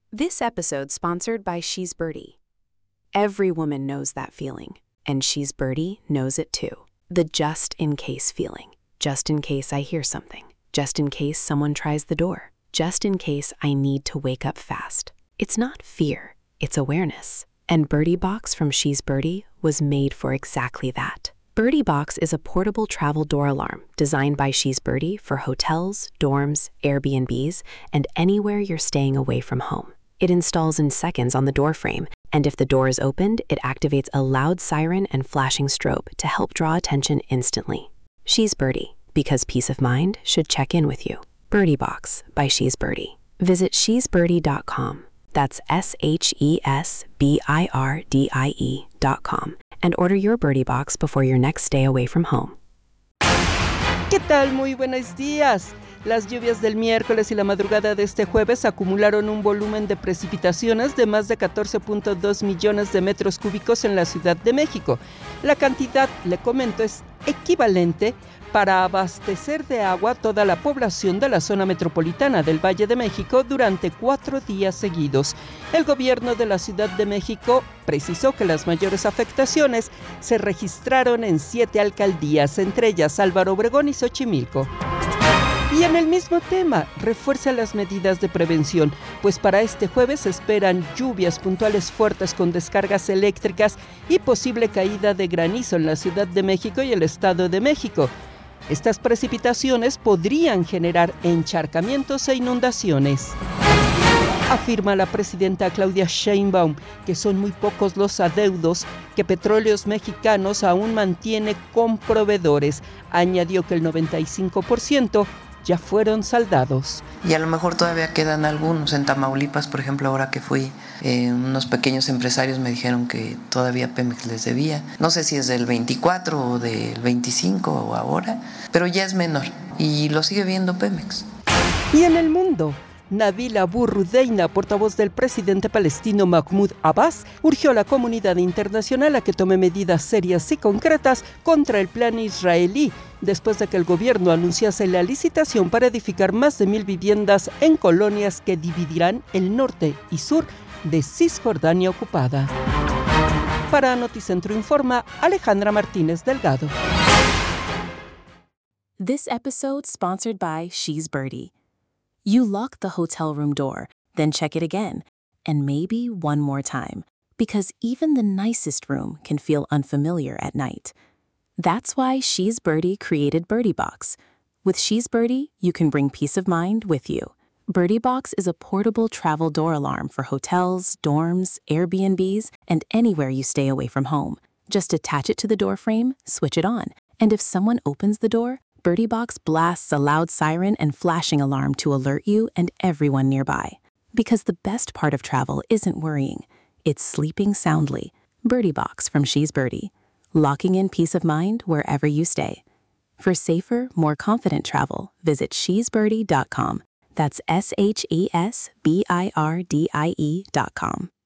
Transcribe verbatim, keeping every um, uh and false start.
This episode sponsored by She's Birdie. Every woman knows that feeling, and She's Birdie knows it too. The just-in-case feeling. Just in case I hear something. Just in case someone tries the door. Just in case I need to wake up fast. It's not fear, it's awareness. And Birdie Box from She's Birdie was made for exactly that. Birdie Box is a portable travel door alarm designed by She's Birdie for hotels, dorms, Airbnbs, and anywhere you're staying away from home. It installs in seconds on the door frame, and if the door is opened, it activates a loud siren and flashing strobe to help draw attention instantly. She's Birdie, because peace of mind should check in with you. Birdie Box by She's Birdie. Visit she's birdie dot com. That's S H E S B I R D I E dot com. And order your Birdie Box before your next stay away from home. ¿Qué tal? Muy buenos días. Las lluvias del miércoles y la madrugada de este jueves acumularon un volumen de precipitaciones de más de catorce punto dos millones de metros cúbicos en la Ciudad de México. La cantidad, le comento, es equivalente para abastecer de agua toda la población de la zona metropolitana del Valle de México durante cuatro días seguidos. El gobierno de la Ciudad de México precisó que las mayores afectaciones se registraron en siete alcaldías, entre ellas Álvaro Obregón y Xochimilco. Y en el mismo tema, refuerza las medidas de prevención, pues para este jueves se esperan lluvias puntuales fuertes con descargas eléctricas y posible caída de granizo en la Ciudad de México y el Estado de México. Estas precipitaciones podrían generar encharcamientos e inundaciones. Afirma la presidenta Claudia Sheinbaum que son muy pocos los adeudos que Petróleos Mexicanos aún mantiene con proveedores. Añadió que el noventa y cinco por ciento ya fueron saldados. Y a lo mejor todavía quedan algunos. En Tamaulipas, por ejemplo, ahora que fui, eh, unos pequeños empresarios me dijeron que todavía Pemex les debía. No sé si es del veinticuatro o del veinticinco o ahora, pero ya es menor y lo sigue viendo Pemex. Y en el mundo, Nabil Abu Rudeina, portavoz del presidente palestino Mahmoud Abbas, urgió a la comunidad internacional a que tome medidas serias y concretas contra el plan israelí, después de que el gobierno anunciase la licitación para edificar más de mil viviendas en colonias que dividirán el norte y sur de Cisjordania ocupada. Para Noticentro Informa, Alejandra Martínez Delgado. This episode sponsored by She's Birdie. You lock the hotel room door, then check it again, and maybe one more time, because even the nicest room can feel unfamiliar at night. That's why She's Birdie created Birdie Box. With She's Birdie, you can bring peace of mind with you. Birdie Box is a portable travel door alarm for hotels, dorms, Airbnbs, and anywhere you stay away from home. Just attach it to the door frame, switch it on, and if someone opens the door, Birdie Box blasts a loud siren and flashing alarm to alert you and everyone nearby. Because the best part of travel isn't worrying, it's sleeping soundly. Birdie Box from She's Birdie. Locking in peace of mind wherever you stay. For safer, more confident travel, visit she's birdie dot com. That's S H E S B I R D I E dot com.